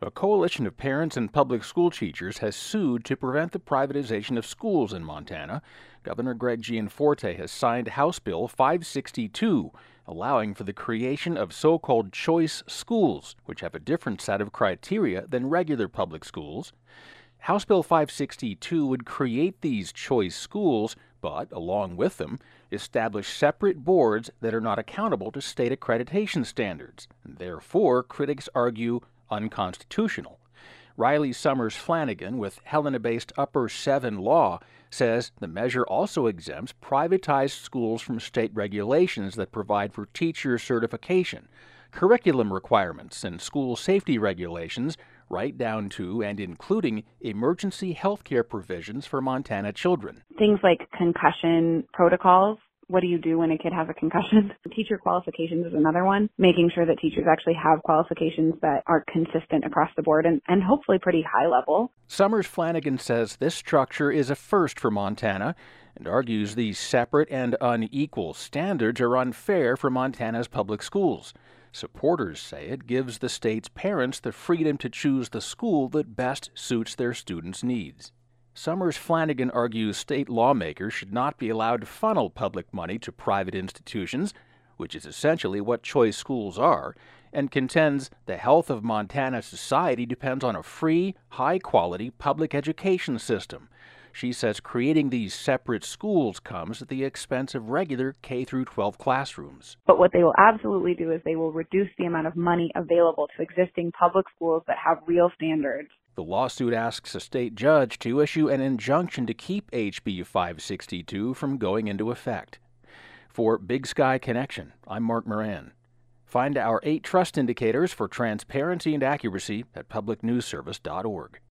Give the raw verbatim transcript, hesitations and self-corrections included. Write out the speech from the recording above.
A coalition of parents and public school teachers has sued to prevent the privatization of schools in Montana. Governor Greg Gianforte has signed House Bill five sixty-two, allowing for the creation of so-called choice schools, which have a different set of criteria than regular public schools. House Bill five sixty-two would create these choice schools, but, along with them, establish separate boards that are not accountable to state accreditation standards, and therefore, critics argue, unconstitutional. Riley Summers Flanagan with Helena-based Upper Seven Law says the measure also exempts privatized schools from state regulations that provide for teacher certification, curriculum requirements, and school safety regulations, right down to and including emergency health care provisions for Montana children. Things like concussion protocols. What do you do when a kid has a concussion? Teacher qualifications is another one, making sure that teachers actually have qualifications that are consistent across the board and, and hopefully pretty high level. Summers Flanagan says this structure is a first for Montana and argues these separate and unequal standards are unfair for Montana's public schools. Supporters say it gives the state's parents the freedom to choose the school that best suits their students' needs. Summers Flanagan argues state lawmakers should not be allowed to funnel public money to private institutions, which is essentially what choice schools are, and contends the health of Montana society depends on a free, high-quality public education system. She says creating these separate schools comes at the expense of regular K through twelve classrooms. But what they will absolutely do is they will reduce the amount of money available to existing public schools that have real standards. The lawsuit asks a state judge to issue an injunction to keep H B five sixty-two from going into effect. For Big Sky Connection, I'm Mark Moran. Find our eight trust indicators for transparency and accuracy at public news service dot org.